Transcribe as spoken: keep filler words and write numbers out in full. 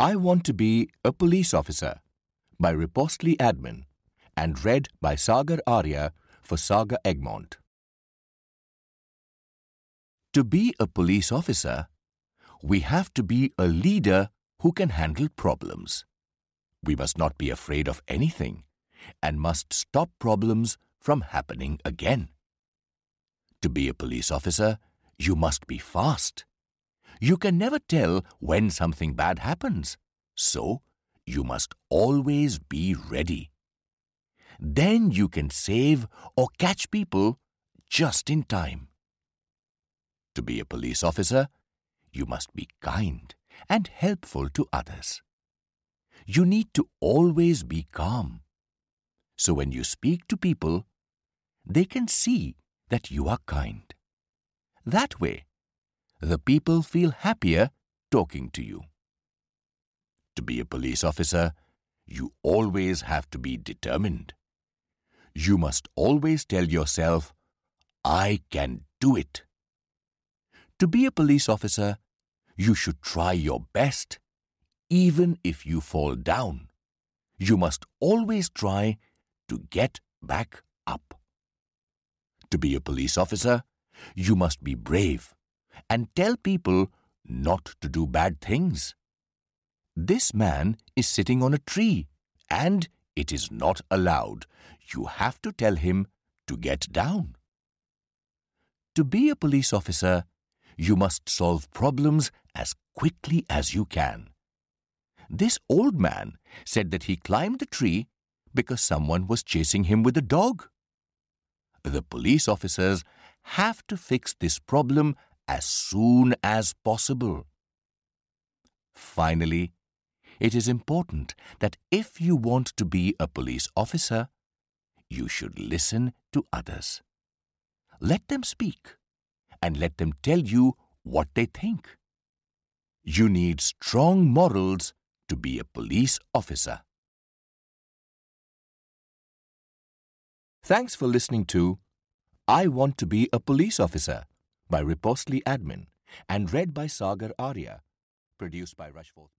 I Want to Be a Police Officer by Ripostley Admin and read by Sagar Arya for Saga Egmont. To be a police officer, we have to be a leader who can handle problems. We must not be afraid of anything and must stop problems from happening again. To be a police officer, you must be fast. You can never tell when something bad happens, so you must always be ready. Then you can save or catch people just in time. To be a police officer, you must be kind and helpful to others. You need to always be calm. So when you speak to people, they can see that you are kind. That way, the people feel happier talking to you. To be a police officer, you always have to be determined. You must always tell yourself, I can do it. To be a police officer, you should try your best, even if you fall down. You must always try to get back up. To be a police officer, you must be brave and tell people not to do bad things. This man is sitting on a tree and it is not allowed. You have to tell him to get down. To be a police officer, you must solve problems as quickly as you can. This old man said that he climbed the tree because someone was chasing him with a dog. The police officers have to fix this problem as soon as possible. Finally, it is important that if you want to be a police officer, you should listen to others. Let them speak and let them tell you what they think. You need strong morals to be a police officer. Thanks for listening to I Want to Be a Police Officer by Ripostley Admin and read by Sagar Arya, produced by Rushforth.